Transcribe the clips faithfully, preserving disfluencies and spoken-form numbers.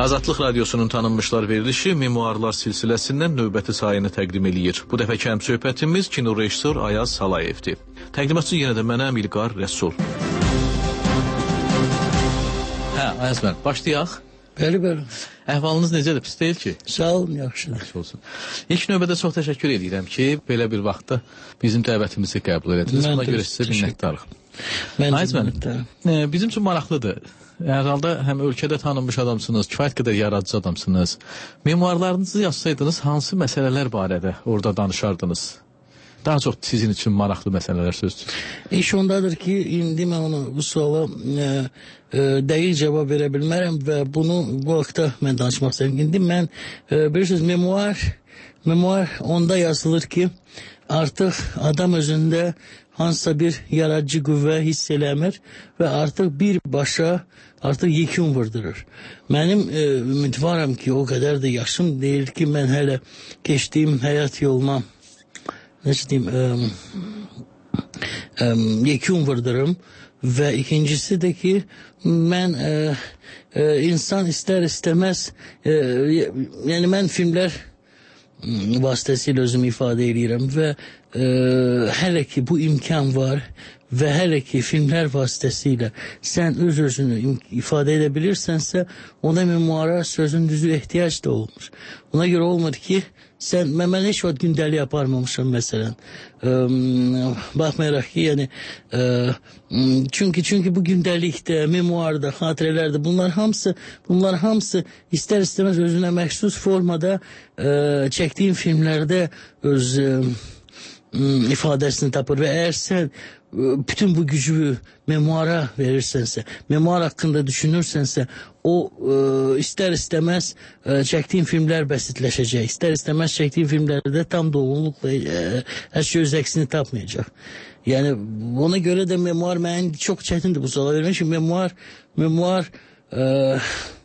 Azadlıq Radiosunun tanınmışlar verilişi Memuarlar silsiləsindən növbəti sayını təqdim eləyir. Bu dəfəki həmsöhbətimiz kino rejissor Ayaz Salayevdir. Təqdimatçı yenə də mənəm İlqar Rəsul. Hə, Ayaz mən, başlayaq. Bəli, bəli. Əhvalınız necədir, pis deyil ki? Sağ olun, yaxşıdır. Yaxşı olsun. İlk növbədə çox təşəkkür edirəm ki, belə bir vaxtda bizim dəvətimizi qəbul ediniz. Buna görə sizə minnətdarıq. Ayaz mənim, bizim üçün maraqlıdır. Hər halda həm ölkədə tanınmış adamsınız, kifayət qədər yaradıcı adamsınız. Memuarlarınızı yazsaydınız, hansı məsələlər barədə orada danışardınız? Daha çox sizin üçün maraqlı məsələlər sözdür. İş ondadır ki, indi mən onu bu suala e, e, dəqiq cavab verə bilmərəm və bunu bu vaxtda mən danışmaq istəyirəm. İndi mən, e, bilirsiniz, memuar, memuar onda yazılır ki, artıq adam özündə hansısa bir yaradıcı qüvvə hiss eləmir və artıq birbaşa artıq yekun vurdurur. Mənim e, ümidvaram ki, o qədər də yaşım deyil ki, mən hələ keçdiyim həyat yoluna necə deyim, e, e, yekun vurdurum və ikincisi də ki, mən e, e, insan istər istəməz, e, yəni mən filmlər vasitəsilə özümü ifadə edirəm və e, hələ ki bu imkan var və hələ ki filmlər vasitəsilə sən öz özünü ifadə edə bilirsənsə, ona memuara sözün düzü ehtiyac da olmur. Ona görə olmur ki, sən, mən, mən heç vaxt gündəlik aparmamışam məsələn. E, baxmayaraq ki, yəni, e, çünki, çünki bu gündəlikdə, memuarda, xatirələrdə bunlar hamısı, bunlar hamısı istər istəməz özünə məxsus formada e, çəkdiyin filmlərdə öz e, ifadəsini tapır və əgər sən bütün bu gücü memuara verirsənsə, memuar haqqında düşünürsənsə, o e, istər istəməz e, çəkdiyin filmlər bəsitləşəcək. İstər istəməz çəkdiyin filmlərdə tam dolğunluqla e, hər şey öz əksini tapmayacaq. Yəni ona görə də memuar mən çox çətindir bu suala vermək. Çünki memuar, memuar e,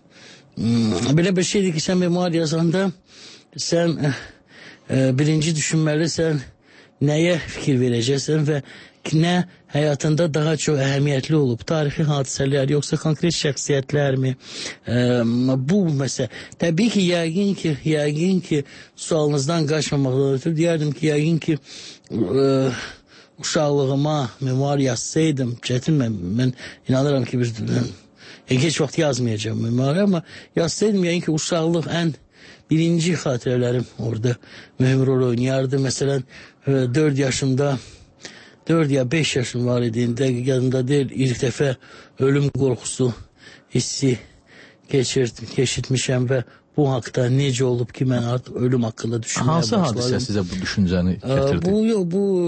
belə bir şeydir ki, sən memuar yazanda sən e, birinci düşünməlisən nəyə fikir verəcəksən və nə həyatında daha çox əhəmiyyətli olub, tarixi hadisələr, yoxsa konkret şəxsiyyətlərmi? E, bu məsələ. Təbii ki, yəqin ki, yəqin ki, sualınızdan qaçmamaqdan ötürü deyərdim ki, yəqin ki, e, uşaqlığıma memuar yazsaydım, çətin mən, mən inanıram ki, bir, mən, heç vaxt yazmayacağım memuarı, amma yazsaydım, yəqin ki, uşaqlıq ən birinci xatirələrim orada mühüm rol oynayardı. Məsələn, dörd yaşımda, dörd ya beş yaşım var idiyində, yadımda deyil, ilk dəfə ölüm qorxusu hissi keçirdim, keçirtmişəm və bu haqda necə olub ki, mən artıq ölüm haqqında düşünməyə başladım. Hansı hadisə sizə bu düşüncəni gətirdi? Bu, yox,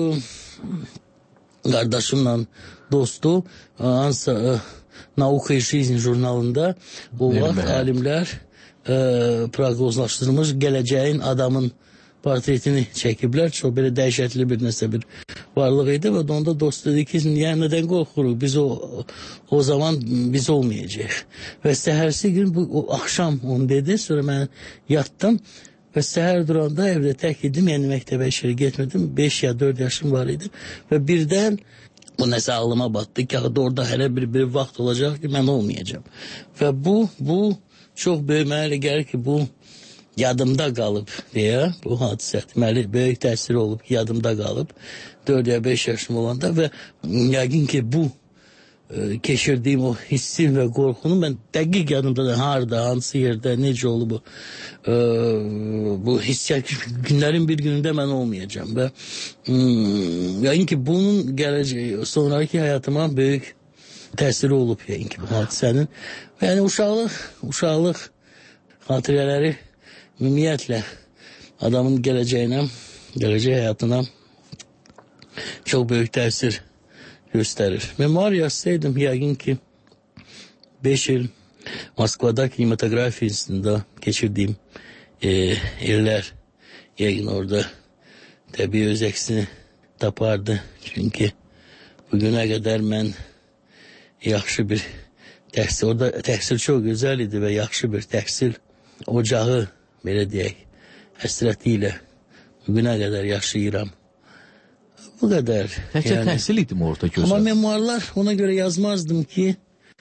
bu qardaşımla dostu, hansısa Nauka Жизнь jurnalında o vaxt alimlər e, proqnozlaşdırılmış gələcəyin adamın portretini çəkiblər. Çox belə dəhşətli bir nəsə bir varlıq idi və onda dost dedi ki, yəni nədən qorxuruq? Biz o, o zaman biz olmayacaq. Və səhərsi gün bu o, axşam onu dedi, sonra mən yatdım və səhər duranda evdə tək idim, yəni məktəbə işə getmədim. beş ya dörd yaşım var idi və birdən bu nəsə ağlıma batdı ki, orada hələ bir, bir vaxt olacaq ki, mən olmayacağım. Və bu, bu çox böyük mənə gəlir ki, bu yadımda qalıb deyə, bu hadisə deməli böyük təsir olub ki, yadımda qalıb dörd ya beş yaşım olanda və yəqin ki, bu e, keçirdiyim o hissin və qorxunu mən dəqiq yadımda da harada, hansı yerdə, necə olub bu, e, bu hissiyat günlərin bir günündə mən olmayacağım və hmm, yəqin ki, bunun gələcəyi, sonraki həyatıma böyük təsiri olub yəqin ki, bu hadisənin. Yəni uşaqlıq, uşaqlıq xatirələri ümumiyyətlə adamın gələcəyinə, gələcək həyatına çox böyük təsir göstərir. Memuar yazsaydım yəqin ki beş il Moskvada kinematografiya institutunda keçirdiyim e, illər yəqin orada təbii öz əksini tapardı. Çünki bugünə qədər mən yaxşı bir təhsil, orada təhsil çox gözəl idi və yaxşı bir təhsil ocağı, belə deyək, həsrəti ilə bugünə qədər yaşayıram. Bu qədər. Təkcə yəni, təhsil idim orada gözəl. Amma memuarlar ona görə yazmazdım ki,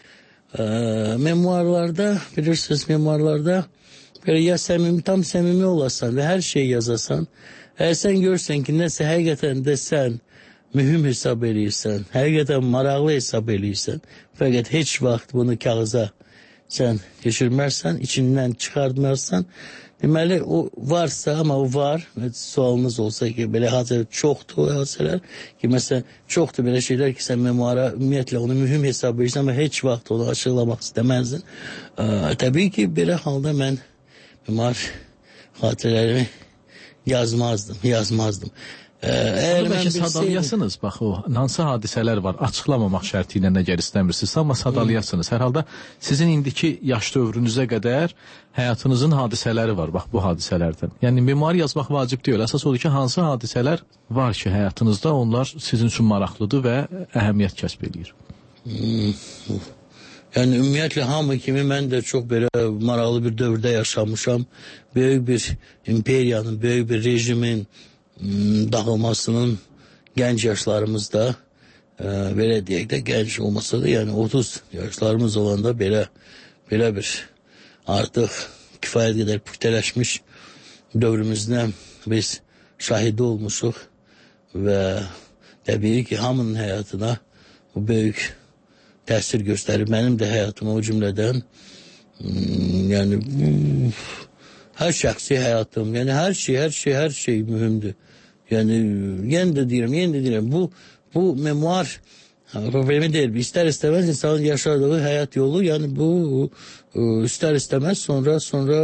e, memuarlarda, bilirsiniz memuarlarda böyle ya səmimi, tam səmimi olasan ve her şeyi yazasan, eğer sen görsen ki nəsə həqiqətən de sen mühüm hesab eləyirsən, həqiqətən maraqlı hesab eləyirsən, fəqət heç vaxt bunu kağıza sen geçirmezsen, içinden çıkartmazsan, deməli o varsa, ama o var, sualınız olsa ki belə hadisələr çoxdur, hadisələr ki məsələn çoxdur belə şeyler ki sen memuara ümumiyyətlə onu mühüm hesab edirsən, ama heç vaxt onu açıqlamaq istəməzdin. Ee, tabii ki belə halda mən memuar xatirələrimi yazmazdım, yazmazdım. Eğer belki bilseydim... sadalayasınız, bax o hansı hadisələr var, açıqlamamaq şərti ilə nəgər istəmirsiniz, amma sadalayasınız. Hər halda sizin indiki yaş dövrünüzə qədər həyatınızın hadisələri var, bax bu hadisələrdən. Yəni memuar yazmaq vacib deyil, əsas odur ki, hansı hadisələr var ki həyatınızda onlar sizin üçün maraqlıdır və əhəmiyyət kəsb edir. Hmm. Yani ümumiyyətlə hamı kimi mən də çox belə maraqlı bir dövrdə yaşamışam. Böyük bir imperiyanın, böyük bir rejimin dağılmasının genç yaşlarımızda e, belə deyək də genç olmasa da yani otuz yaşlarımız olanda belə belə bir artıq kifayət qədər püxtələşmiş dövrümüzdən biz şahidi olmuşuq və təbii ki hamının həyatına bu böyük təsir göstərir. Mənim də həyatıma o cümlədən yani her şəxsi həyatım, yani her şey, her şey, her şey mühümdür. Yani yeni de diyorum, yeni de diyorum. Bu bu memuar problemi değil. İster istemez insanın yaşadığı hayat yolu. Yani bu ister istemez sonra sonra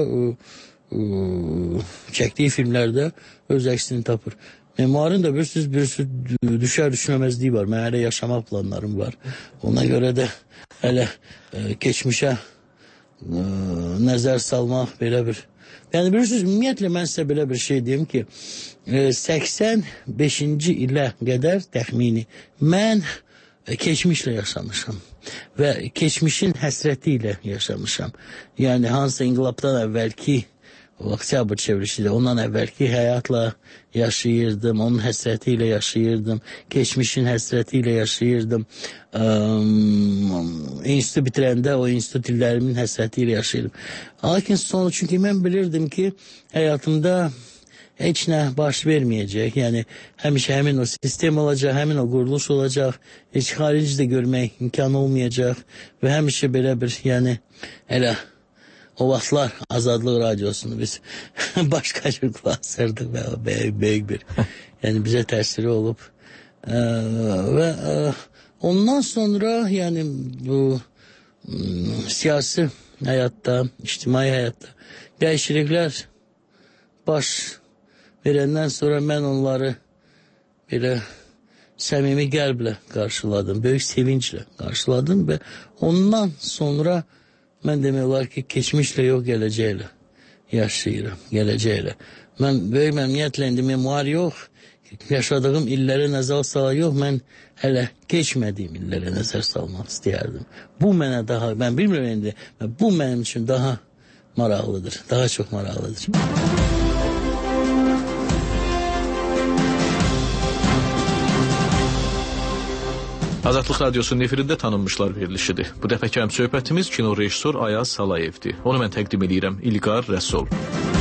çektiği filmlerde öz aksini tapır. Memuarın da bir sürü bir sürü düşer düşmemezliği var. Ben hele yaşama planlarım var. Ona göre de hele geçmişe nəzər salmaq belə bir. Yəni bilirsiniz, ümumiyyətlə mən sizə belə bir şey deyim ki, səksən beşinci ilə qədər təxmini mən keçmişlə yaşamışam və keçmişin həsrəti ilə yaşamışam. Yəni hansı inqilabdan əvvəlki o oktyabr çevrilişiyle ondan əvvəlki həyatla yaşayırdım, onun həsrəti ilə yaşayırdım, keçmişin həsrəti ilə yaşayırdım. İnstitü bitirəndə o institü illərimin həsrəti ilə yaşayırdım. Lakin sonra çünkü mən bilirdim ki həyatımda heç nə baş verməyəcək. Yəni həmişə həmin o sistem olacaq, həmin o quruluş olacaq, heç xarici də görmək imkanı olmayacaq və həmişə belə bir, yəni elə o vaxtlar Azadlıq Radiosunu biz başqa cür qulaqsırdıq və böyük, böyük bir, yəni bizə təsiri olub. Ee, və e, ondan sonra yəni bu m, siyasi həyatda, ictimai həyatda dəyişikliklər baş verəndən sonra mən onları belə səmimi qəlblə qarşıladım, böyük sevinclə qarşıladım və ondan sonra mən demək olar ki, keçmişlə yox, gələcəklə yaşayıram, gələcəklə. Mən böyük məmnuniyyətlə indi memuar yox, yaşadığım illərə nəzər sala yox, mən hələ keçmədiyim illərə nəzər salmaq istəyərdim. Bu mənə daha, mən bilmirəm indi, bu mənim üçün daha maraqlıdır, daha çox maraqlıdır. Azadlıq Radiosunun efirində tanınmışlar verilişidir. Bu dəfəki həm söhbətimiz kino rejissor Ayaz Salayevdir. Onu mən təqdim edirəm İlqar Rəsul.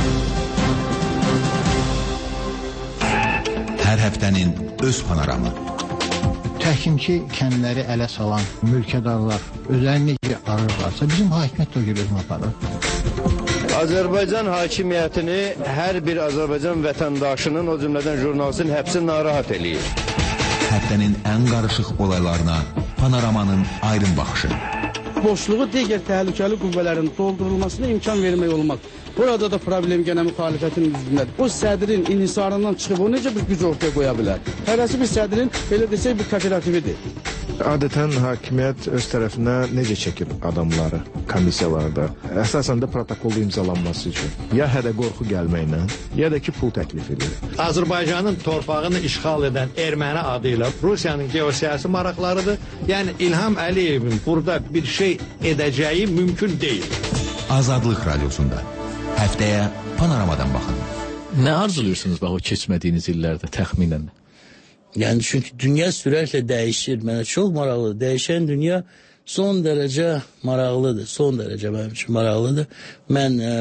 Hər həftənin öz panoramı. Təhkimçi kəndləri ələ salan mülkədarlar özlərini necə arırlarsa bizim hakimiyyət də o gibi özünü aparır. Azərbaycan hakimiyyətini hər bir Azərbaycan vətəndaşının, o cümlədən jurnalistin həbsi narahat eləyir. Həftənin ən qarışıq olaylarına panoramanın aydın baxışı. Boşluğu digər təhlükəli qüvvələrin doldurulmasına imkan vermək olmaz. Burada da problem gene müxalifətin üzündədir. O sədrin inhisarından çıxıb o necə bir güc ortaya qoya bilər? Hərəsi bir sədrin, belə desək, bir kooperatividir. Adətən hakimiyyət öz tərəfinə necə çəkir adamları komissiyalarda? Əsasən də protokolda imzalanması üçün. Ya hədə qorxu gəlməklə, ya da ki pul təklif edir. Azərbaycanın torpağını işğal edən erməni adıyla Rusiyanın geosiyasi maraqlarıdır. Yəni İlham Əliyevin burada bir şey edəcəyi mümkün deyil. Azadlıq Radiosunda həftəyə panoramadan baxın. Nə arzuluyorsunuz bax o keçmədiyiniz illərdə təxminən? Yani çünkü dünya süratle değişir. Bana çok maraqlı. Değişen dünya son derece maraqlıdır. Son derece benim için maraqlıdır. Mən e,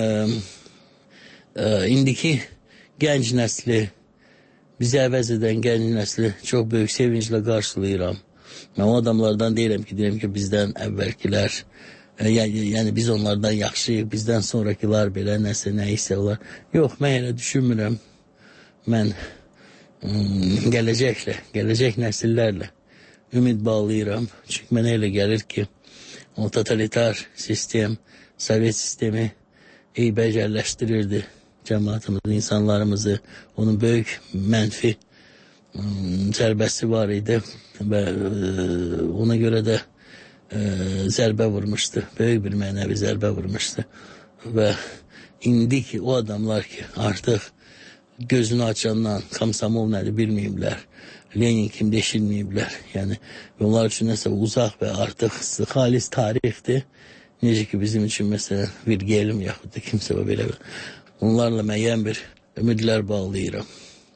e, indiki gənc nəsli, bizi əvəz edən gənc nəsli çox böyük sevinclə qarşılayıram. Mən o adamlardan deyirəm ki, deyirəm ki, bizdən əvvəlkilər, e, yəni, yəni biz onlardan yaxşıyıq, bizdən sonrakılar belə nəsə, nə isə olar. Yox, mən elə düşünmürəm. Mən mm, gələcəklə, gələcək nəsillərlə ümid bağlayıram. Çünki mənə elə gəlir ki, o totalitar sistem, Sovet sistemi iyi becərləşdirirdi cəmaatımızı, insanlarımızı. Onun böyük mənfi zərbəsi var idi və ona görə də e, zərbə vurmuşdu. Böyük bir mənəvi zərbə vurmuşdu. Və indiki o adamlar ki, artıq gözünü açandan komsomol nədir bilməyiblər. Lenin kim deşilməyiblər. Yəni, onlar üçün nəsə uzaq və artıq xalis tarixdir. Necə ki, bizim üçün məsələn bir gelim yaxud da kimsə və belə bir. Onlarla müəyyən bir ümidlər bağlayıram.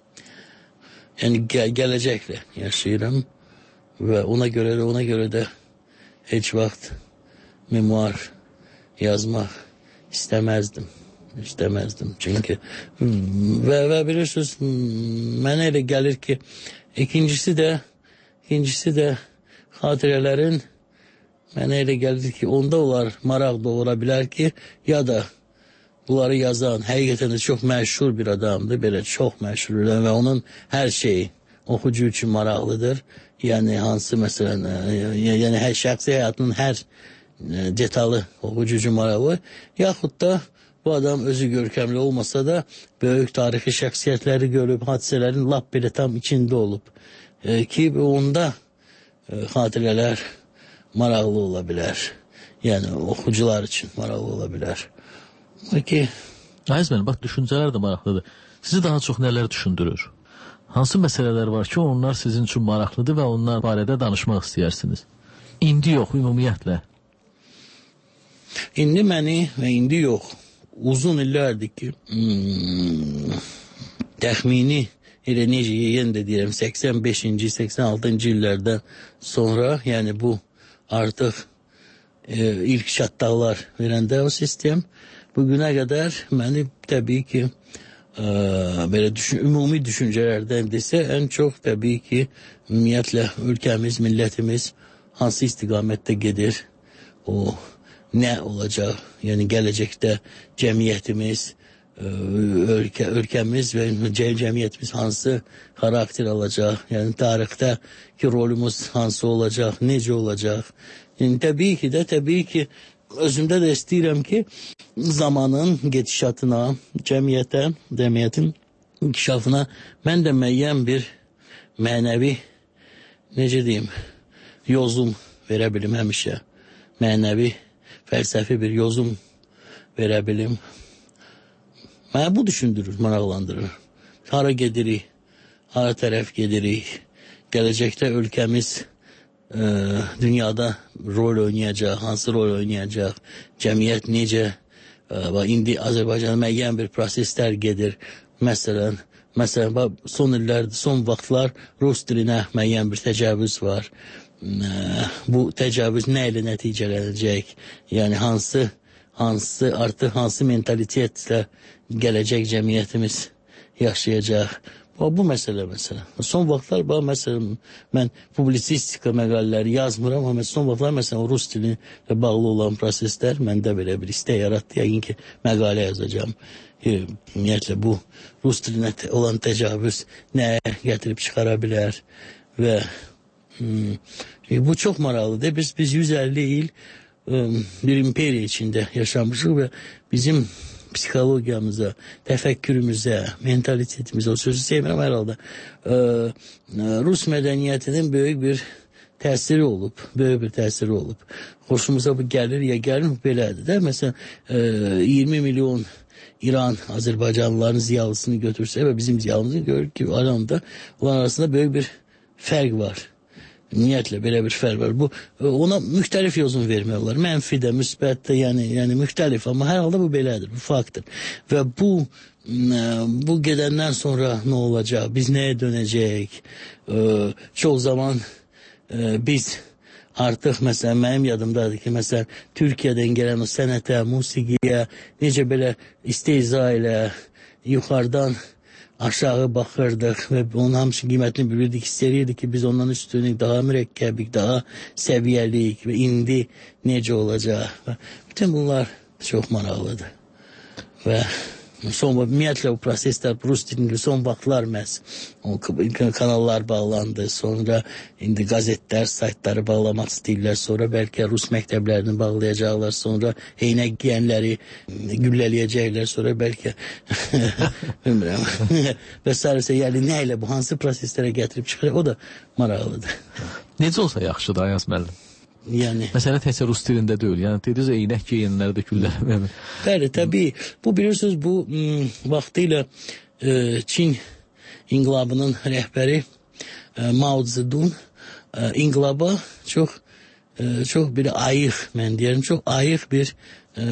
Yəni gəl gələcəklə yaşayıram və ona görə də ona görə də heç vaxt memuar yazmaq istəməzdim. İstəməzdim. Çünki və, və bilirsiniz, mənə elə gəlir ki, ikincisi də ikincisi də xatirələrin mənə elə gəlir ki, onda onlar maraq doğura bilər ki, ya da bunları yazan həqiqətən də çox məşhur bir adamdır, belə çox məşhur bir adam və onun hər şeyi oxucu üçün maraqlıdır. Yəni hansı məsələn, yəni hər şəxsi həyatının hər detalı oxucu üçün maraqlı. Yaxud da bu adam özü görkəmli olmasa da böyük tarixi şəxsiyyətləri görüb, hadisələrin lap belə tam içində olub. E, ki onda e, xatirələr maraqlı ola bilər. Yəni oxucular üçün maraqlı ola bilər. Peki. Ayzmen, bax, düşüncələr də maraqlıdır. Sizi daha çox nələr düşündürür? Hansı məsələlər var ki, onlar sizin üçün maraqlıdır və onlar barədə danışmaq istəyirsiniz? İndi yox, ümumiyyətlə. İndi məni və indi yox. Uzun illərdir ki, hmm, təxmini elə necə yenə də deyirəm, səksən beşinci, səksən altıncı illərdən sonra, yəni bu artıq e, ilk çatlaqlar verəndə o sistem, bugünə qədər məni təbii ki, e, belə düşün, ümumi düşüncələrdən desə, ən çox təbii ki, ümumiyyətlə ölkəmiz, millətimiz hansı istiqamətdə gedir, o nə olacaq, yəni gələcəkdə cəmiyyətimiz, ölkə, ölkəmiz və cəmiyyətimiz hansı xarakter alacaq, yəni tarixdə ki rolumuz hansı olacaq, necə olacaq. Yəni təbii ki də, təbii ki özümdə də istəyirəm ki zamanın gedişatına, cəmiyyətə, cəmiyyətin inkişafına mən də müəyyən bir mənəvi, necə deyim, yozum verə bilim həmişə, mənəvi fəlsəfi bir yozum verə bilim. Mənə bu düşündürür, maraqlandırır. Hara gedirik, hara tərəf gedirik, gələcəkdə ölkəmiz e, dünyada rol oynayacaq, hansı rol oynayacaq, cəmiyyət necə, e, indi Azərbaycan'a müəyyən bir proseslər gedir. Məsələn, məsələn, son illərdə, son vaxtlar Rus dilinə müəyyən bir təcavüz var. Bu təcavüz nə ilə nəticələnəcək? Yəni hansı hansı artıq hansı mentalitetlə gələcək cəmiyyətimiz yaşayacaq? Bu, bu məsələ məsələ. Son vaxtlar bax məsələn mən publisistika məqalələri yazmıram, amma son vaxtlar məsələn Rus dili ilə bağlı olan proseslər məndə belə bir istək yaratdı, yəqin ki məqalə yazacağam. Ümumiyyətlə bu Rus dilinə olan təcavüz nəyə gətirib çıxara bilər və Hmm. Bu çox maraqlıdır. Biz, biz yüz əlli il um, bir imperiya içində yaşamışıq və bizim psixologiyamıza, təfəkkürümüzə, mentalitetimizə, o sözü sevmirəm hər halda, e, Rus mədəniyyətinin böyük bir təsiri olub, böyük bir təsiri olub. Xoşumuza bu gəlir ya gəlmir, belədir də. Məsələn, e, iyirmi milyon İran, Azərbaycanlıların ziyalısını götürsə və bizim ziyalımızı görür ki, aramda onlar arasında böyük bir fərq var. Niyyətlə belə bir fərq var. Bu ona müxtəlif yozum vermək olar. Mənfi də, müsbət də, yəni yəni müxtəlif, amma hər halda bu belədir, bu faktdır. Və bu bu gedəndən sonra nə olacaq? Biz nəyə dönəcəyik? Çox zaman biz artıq məsələn mənim yadımdadır ki, məsələn Türkiyədən gələn o sənətə, musiqiyə necə belə istehza ilə yuxarıdan aşağı baxırdıq və onun hamısı qiymətini bilirdik, istəyirdik ki, biz ondan üstünlük, daha mürəkkəbik, daha səviyyəlik və indi necə olacaq. Bütün bunlar çox maraqlıdır. Və son, ümumiyyətlə, o proseslər, rus dilində son vaxtlar məhz o kanallar bağlandı, sonra indi qazetlər, saytları bağlamaq istəyirlər, sonra bəlkə rus məktəblərini bağlayacaqlar, sonra eynək giyənləri güllələyəcəklər, sonra bəlkə bilmirəm və sarısı, yəni nə ilə bu, hansı proseslərə gətirib çıxır, o da maraqlıdır. Necə olsa yaxşıdır, Ayaz müəllim? Yəni, məsələ təkcə rus dilində deyil. Yəni dediniz eynək geyinləri də güllələmə. Bəli, təbii. Bu bilirsiniz, bu m, vaxtilə e, Çin inqilabının rəhbəri e, Mao Zedong e, inqilaba çox e, çox bir ayıq, mən deyirəm, çox ayıq bir e,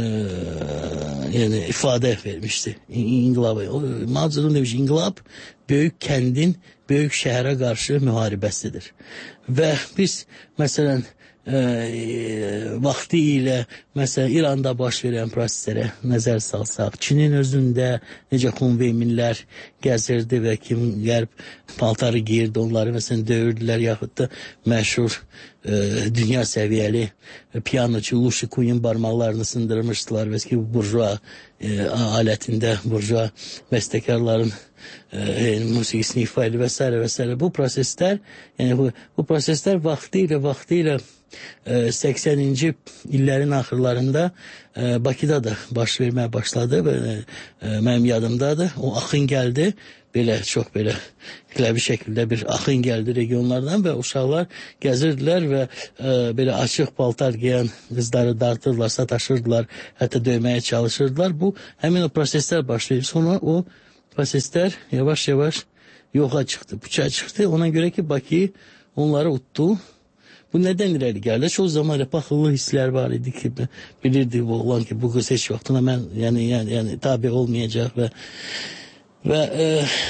yəni ifadə vermişdi inqilaba. O, Mao Zedong demiş, inqilab böyük kəndin böyük şəhərə qarşı müharibəsidir. Və biz məsələn E, vaxtı ilə məsələn İranda baş verən proseslərə nəzər salsaq, Çinin özündə necə konveyminlər gəzirdi və kim qərb paltarı giyirdi, onları məsələn döyürdülər, yaxud da məşhur e, dünya səviyyəli pianoçu Lu Şikuyin barmaqlarını sındırmışdılar və ki, burjua e, alətində burjua bəstəkarların e, musiqisini ifa edir və s. və s. Bu proseslər, yəni bu, bu proseslər vaxtı ilə vaxtı ilə səksəninci illərin axırlarında e, Bakıda da baş verməyə başladı və e, mənim yadımdadır. O axın gəldi, belə çox belə bir şəkildə bir axın gəldi regionlardan və uşaqlar gəzirdilər və e, belə açıq paltar giyən qızları dartırdılar, sataşırdılar, hətta döyməyə çalışırdılar. Bu həmin o proseslər başlayıb. Sonra o proseslər yavaş-yavaş yoxa çıxdı, puça çıxdı. Ona görə ki, Bakı onları utdu. Bu nədən irəli gəldi? Çoğu zaman baxıllı hisslər var idi ki, bilirdi bu oğlan ki, bu qız heç vaxtına mən yəni, yəni, yəni tabi olmayacaq və və e,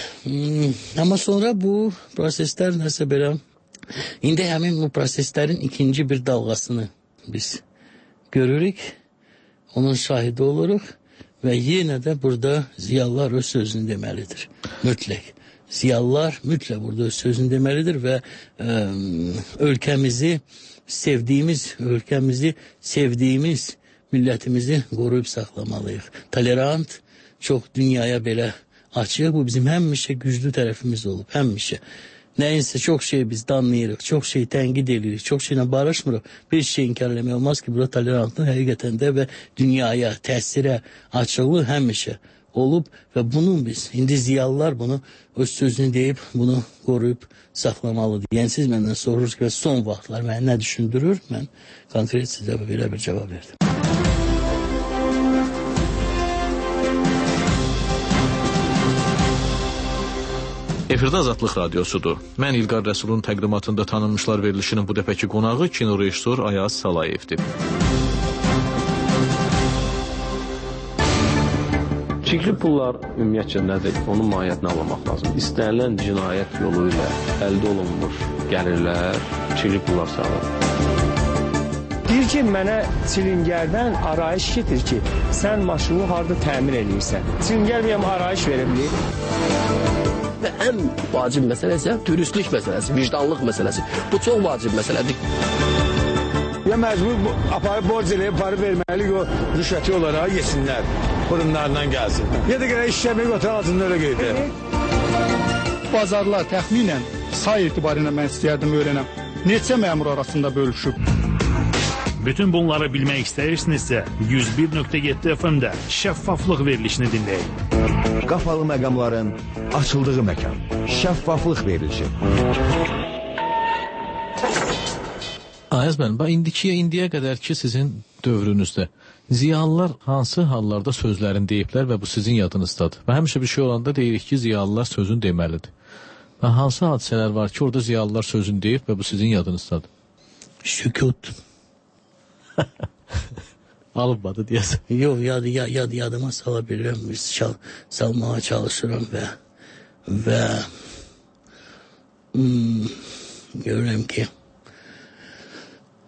amma sonra bu proseslər nəsə belə indi həmin bu proseslərin ikinci bir dalğasını biz görürük, onun şahidi oluruq və yenə də burada ziyalılar öz sözünü deməlidir, mütləq. Ziyalılar mütləq burada öz sözünü deməlidir və e, ölkəmizi sevdiyimiz, ölkəmizi sevdiyimiz millətimizi qoruyub saxlamalıyıq. Tolerant, çox dünyaya belə açıq, bu bizim həmişə güclü tərəfimiz olub, həmişə. Nəyinsə çox şey biz danlayırıq, çox şey tənqid edirik, çox şeylə barışmırıq. Bir şey inkar eləmək olmaz ki, burada tolerantlıq həqiqətən də və dünyaya, təsirə, açıqlıq həmişə olub və bunu biz, indi ziyalılar bunu öz sözünü deyib, bunu qoruyub saxlamalıdır. Yəni siz məndən sorursunuz ki, son vaxtlar məni nə düşündürür? Mən konkret sizə belə bir cavab verdim. Efirdə Azadlıq Radiosudur. Mən İlqar Rəsulun təqdimatında tanınmışlar verilişinin bu dəfəki qonağı kino rejissor Ayaz Salayevdir. Çirkli pullar ümumiyyətcə nədir? Onun mahiyyətini anlamaq lazım. İstənilən cinayət yolu ilə əldə olunmuş gəlirlər çirkli pullar sayılır. Deyir ki, mənə çilingərdən arayış getir ki, sən maşını harada təmir edirsən. Çilingər bir arayış verə bilir. Və ən vacib məsələ isə dürüstlük məsələsi, vicdanlıq məsələsi. Bu çox vacib məsələdir. Ya məcbur aparıb borc eləyib, aparıb verməli o rüşvəti olaraq yesinlər. Fırınlarından gəlsin. Ya da görə işləmək otan altında öyle qeydir. Bazarlar təxminən say etibarıyla mən istəyərdim öyrənəm. Neçə məmur arasında bölüşüb? Bütün bunları bilmək istəyirsinizsə yüz bir nöqtə yeddi F M-də şəffaflıq verilişini dinləyin. Qapalı məqamların açıldığı məkan. Şəffaflıq verilişi. Ayaz müəllim, indiki, indiyə qədər ki sizin dövrünüzdə ziyalılar hansı hallarda sözlərini deyiblər və bu sizin yadınızdadır? Və həmişə bir şey olanda deyirik ki, ziyalılar sözünü deməlidir. Və hansı hadisələr var ki, orada ziyalılar sözünü deyib və bu sizin yadınızdadır? Sükut. Alınmadı deyəsən. Yox, yad, yad, yad, yadıma sala bilirəm, çal, salmağa çalışıram və və hmm, görürəm ki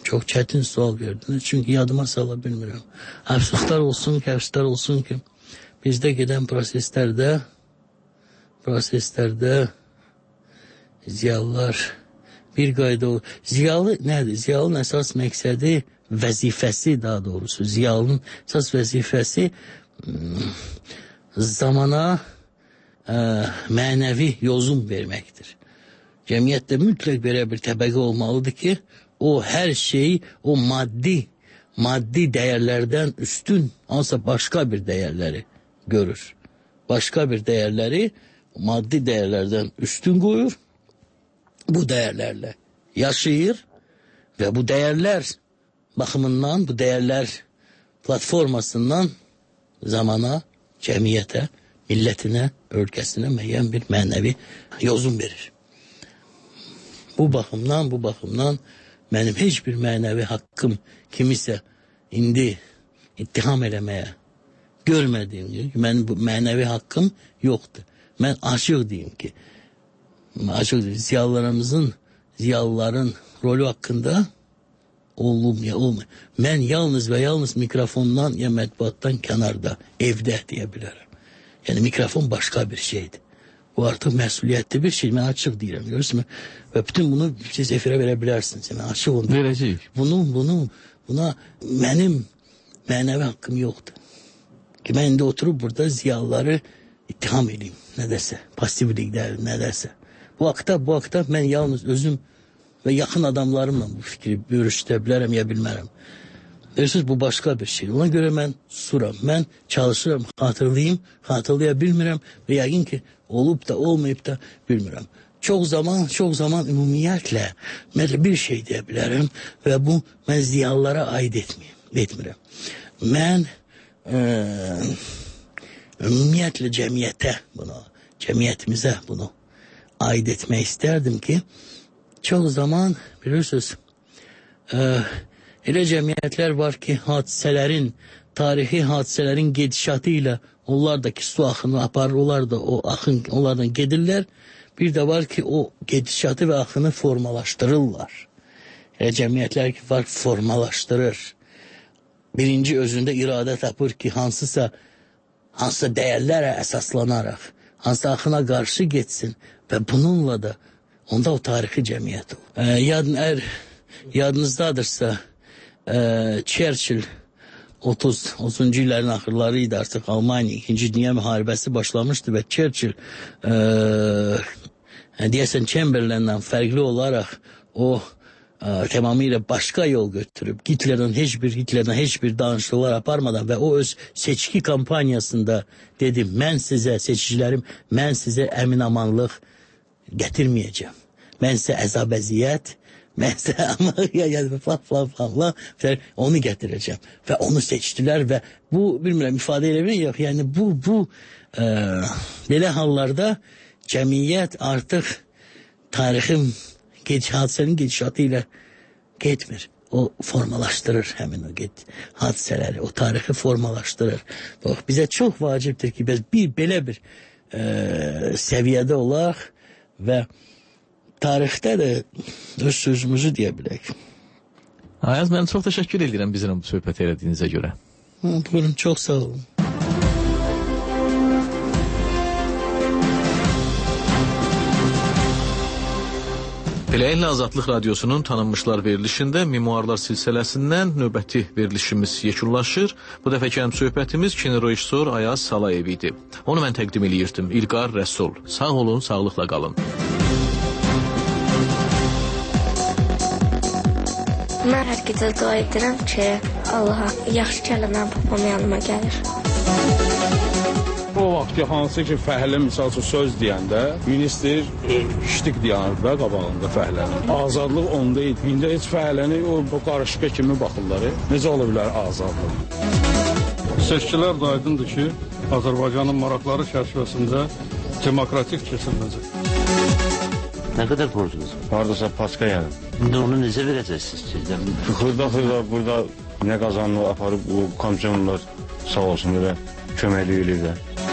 Çox çətin sual verdiniz. Çünki yadıma sala bilmirəm. Əfsuslar olsun ki, əfsuslar olsun ki, bizdə gedən proseslərdə proseslərdə ziyalılar bir qayda olur. Ziyalı nədir? Ziyalının əsas məqsədi, vəzifəsi daha doğrusu, ziyalının əsas vəzifəsi zamana ə, mənəvi yozum verməkdir. Cəmiyyətdə mütləq belə bir təbəqə olmalıdır ki, o hər şeyi, o maddi, maddi dəyərlərdən üstün, hansısa başqa bir dəyərləri görür. Başqa bir dəyərləri maddi dəyərlərdən üstün qoyur, bu dəyərlərlə yaşayır və bu dəyərlər baxımından, bu dəyərlər platformasından zamana, cəmiyyətə, millətinə, ölkəsinə müəyyən bir mənəvi yozum verir. Bu baxımdan, bu baxımdan mənim heç bir mənəvi haqqım kimisə indi ittiham eləməyə görmədiyim ki, mənim bu mənəvi haqqım yoxdur. Mən açıq deyim ki, açıq deyim, ziyalılarımızın, ziyalıların rolü haqqında olum ya olmuyor. Mən yalnız və yalnız mikrofondan ya mətbuatdan kənarda, evdə deyə bilərəm. Yəni mikrofon başqa bir şeydir. Bu artıq məsuliyyətli bir şey. Mən açıq deyirəm, görürsünüz mü? Və bütün bunu siz efirə verə bilərsiniz. Mən açıq onu. Verəcəyik. Bunu, bunu, buna mənim mənəvi haqqım yoxdur. Ki mən indi oturub burada ziyalıları ittiham edeyim. Nə dəsə, passivlikdə, nə dəsə. Bu haqda, bu haqda mən yalnız özüm və yaxın adamlarımla bu fikri bölüşdə bilərəm ya bilmərəm. Bilirsiniz, bu başqa bir şey. Ona görə mən susuram. Mən çalışıram, xatırlayayım, xatırlaya bilmirəm və yəqin ki, olub da, olmayıb da bilmirəm. Çox zaman, çox zaman ümumiyyətlə mən bir şey deyə bilərəm və bu mən ziyalılara aid etməyim, etmirəm. Mən e, ümumiyyətlə cəmiyyətə bunu, cəmiyyətimizə bunu aid etmək istərdim ki, çox zaman bilirsiniz, e, elə cəmiyyətlər var ki, hadisələrin, tarixi hadisələrin gedişatı ilə onlar da ki, su axını aparır, onlar da o axın, onlardan gedirlər. Bir də var ki, o gedişatı və axını formalaşdırırlar. Elə cəmiyyətlər ki, var formalaşdırır. Birinci özündə iradə tapır ki, hansısa, hansısa dəyərlərə əsaslanaraq, hansısa axına qarşı getsin və bununla da onda o tarixi cəmiyyət olur. E, yadın, əgər yadınızdadırsa, e, Churchill otuz, otuzuncu illərin axırları idi artıq Almaniya ikinci Dünya müharibəsi başlamışdı və Churchill e, deyəsən Chamberlain'dan fərqli olaraq o e, tamamilə başqa yol götürüb Hitler'dan heç bir Hitler'dan heç bir danışıqlar aparmadan və o öz seçki kampaniyasında dedim, mən sizə seçicilərim, mən sizə əminamanlıq gətirməyəcəm. Mən sizə əzab-əziyyət, mən sizə ama falan falan falan onu gətirəcəm. Və onu seçdilər və bu, bilmirəm, ifadə eləmək yox. Yəni bu, bu e, belə hallarda cəmiyyət artıq tarixin, hadisənin gedişatı ilə getmir. O formalaşdırır həmin o get hadisələri, o tarixi formalaşdırır. Bax, bizə çox vacibdir ki, biz bir belə bir e, səviyyədə olaq və tarixdə də öz sözümüzü deyə bilək. Ayaz, mən çox təşəkkür edirəm bizimlə bu söhbət elədiyinizə görə. Buyurun, çox sağ olun. Beləliklə, Azadlıq Radiosunun tanınmışlar verilişində memuarlar silsiləsindən növbəti verilişimiz yekunlaşır. Bu dəfəki həm söhbətimiz kino-rejissor Ayaz Salayev idi. Onu mən təqdim eləyirdim. İlqar Rəsul. Sağ olun, sağlıqla qalın. Mən hər gecə dua edirəm ki, Allaha yaxşı kəlmə papam yanıma gəlir. O vaxt ki, hansı ki, fəhlə misal üçün söz deyəndə, minister ştik deyənir də qabağında fəhlənin. Azadlıq onda idi. İndi heç fəhləni o qarışıqa kimi baxırlar. Necə ola bilər azadlıq? Seçkilər də aydındır ki, Azərbaycanın maraqları çərçivəsində demokratik keçiriləcək. Nə qədər borcunuz var? Hardasa paska yəni. İndi onu necə verəcəksiniz sizdən? Xırda-xırda burada nə qazanını aparıb, bu komissiyonlar sağ olsun belə köməkli eləyirlər.